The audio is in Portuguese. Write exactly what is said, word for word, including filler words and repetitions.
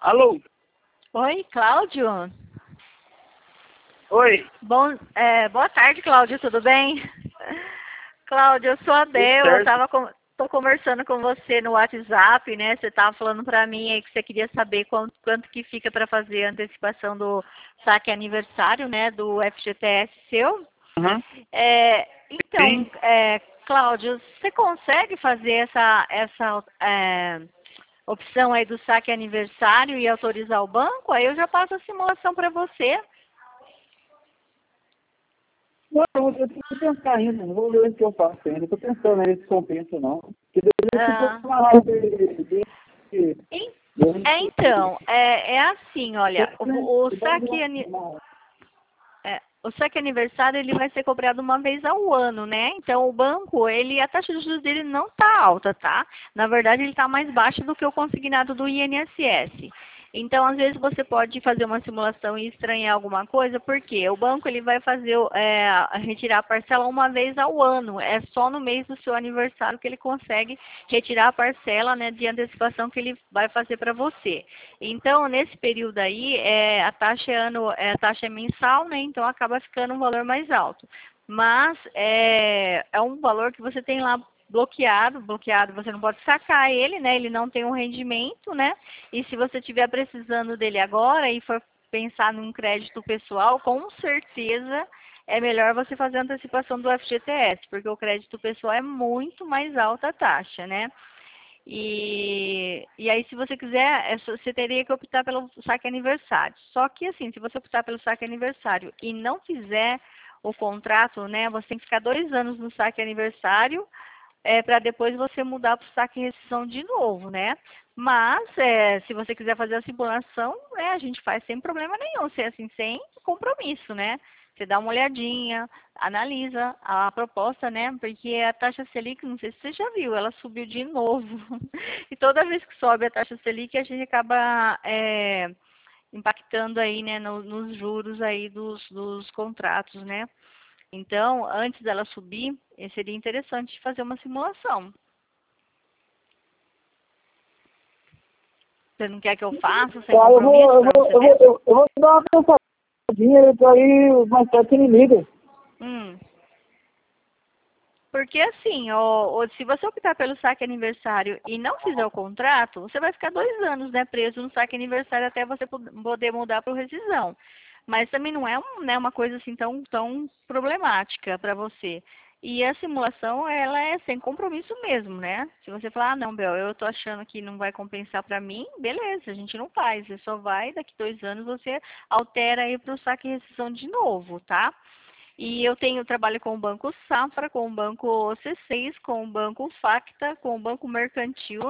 Alô? Oi, Cláudio? Oi, Bom, é, boa tarde, Cláudio, tudo bem? Cláudio, eu sou a tudo Del, eu certo? tava com, tô conversando com você no WhatsApp, né? Você tava falando pra mim aí que você queria saber quanto, quanto que fica para fazer a antecipação do saque aniversário, né? Do F G T S seu. Uhum. É, então, Sim. é, Cláudio, você consegue fazer essa, essa é, opção aí do saque aniversário e autorizar o banco? Aí eu já passo a simulação para você. Não, eu tenho que pensar ainda, não vou ver o que eu faço ainda. Estou pensando aí se compensa ou não. Porque deveria se fosse Ah, uma live de... de, de, em- é, de, então, é, é assim, olha, o, o saque, ani- de é, o saque aniversário ele vai ser cobrado uma vez ao ano, né? Então o banco, ele, a taxa de juros dele não está alta, tá? Na verdade, ele está mais baixa do que o consignado do I N S S. Então, às vezes você pode fazer uma simulação e estranhar alguma coisa, porque o banco ele vai fazer é, retirar a parcela uma vez ao ano. É só no mês do seu aniversário que ele consegue retirar a parcela, né, de antecipação que ele vai fazer para você. Então, nesse período aí, é, a taxa é, ano, é, a taxa é mensal, né? Então acaba ficando um valor mais alto. Mas é, é um valor que você tem lá bloqueado, bloqueado, você não pode sacar ele, né? Ele não tem um rendimento, né? E se você estiver precisando dele agora e for pensar num crédito pessoal, com certeza é melhor você fazer a antecipação do F G T S, porque o crédito pessoal é muito mais alta a taxa, né? E, e aí, se você quiser, é só- você teria que optar pelo saque aniversário. Só que, assim, se você optar pelo saque aniversário e não fizer o contrato, né, você tem que ficar dois anos no saque aniversário é, para depois você mudar para o saque e rescisão de novo, né? Mas, é, se você quiser fazer a simulação, é, a gente faz sem problema nenhum, se, assim, sem compromisso, né? Você dá uma olhadinha, analisa a proposta, né? Porque a taxa Selic, não sei se você já viu, ela subiu de novo. E toda vez que sobe a taxa Selic, a gente acaba é, impactando aí, né, no, nos juros aí dos, dos contratos, né? Então, antes dela subir, eh, seria interessante fazer uma simulação. Você não quer que eu faça sem Tá, eu vou, compromisso eu para vou, você eu vou, ver? eu, eu vou dar uma pensadinha e aí mais tarde você me liga. Hum. Porque assim, ó, ó, se você optar pelo saque aniversário e não fizer o contrato, você vai ficar dois anos, né, preso no saque aniversário até você pod- poder mudar para o rescisão. Mas também não é um, né, uma coisa assim tão, tão problemática para você. E a simulação, ela é sem compromisso mesmo, né? Se você falar, ah, não, Bel, eu tô achando que não vai compensar para mim, beleza, a gente não faz. Você só vai, daqui dois anos você altera aí para o saque e rescisão de novo, tá? E eu tenho trabalho com o Banco Safra, com o Banco C seis, com o Banco Facta, com o Banco Mercantil.